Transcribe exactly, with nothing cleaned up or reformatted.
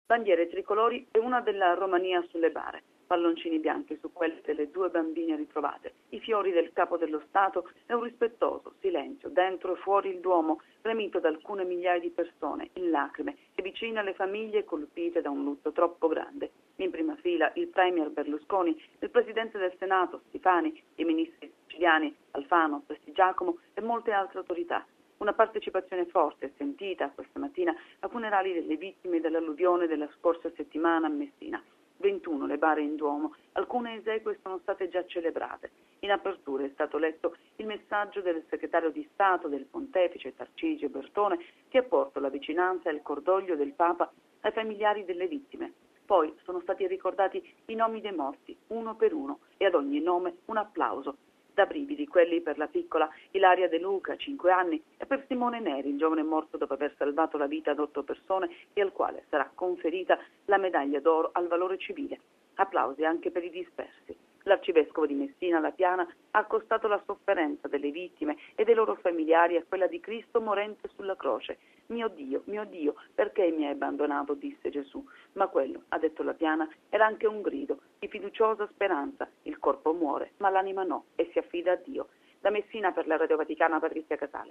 Bandiere tricolori e una della Romania sulle bare, palloncini bianchi su quelle delle due bambine ritrovate, i fiori del capo dello Stato e un rispettoso silenzio dentro e fuori il Duomo, gremito da alcune migliaia di persone in lacrime e vicine alle famiglie colpite da un lutto troppo grande. In prima fila il premier Berlusconi, il presidente del Senato Schifani, i ministri siciliani Alfano, Prestigiacomo e molte altre autorità. Una partecipazione forte e sentita questa mattina ai funerali delle vittime dell'alluvione della scorsa settimana a Messina. ventuno le bare in Duomo, alcune esequie sono state già celebrate. In apertura è stato letto il messaggio del segretario di Stato del pontefice Tarcisio Bertone che ha porto la vicinanza e il cordoglio del Papa ai familiari delle vittime. Poi sono stati ricordati i nomi dei morti, uno per uno, e ad ogni nome un applauso. Da brividi quelli per la piccola Ilaria De Luca, cinque anni, e per Simone Neri, il giovane morto dopo aver salvato la vita ad otto persone e al quale sarà conferita la medaglia d'oro al valore civile. Applausi anche per i dispersi. L'arcivescovo di Messina La Piana ha accostato la sofferenza delle vittime e dei loro familiari a quella di Cristo morente sulla croce. Mio Dio, mio Dio, perché mi hai abbandonato? Disse Gesù. Ma quello, ha detto La Piana, era anche un grido di fiduciosa speranza. Il corpo muore, ma l'anima no, e si affida a Dio. Da Messina per la Radio Vaticana, Patrizia Casale.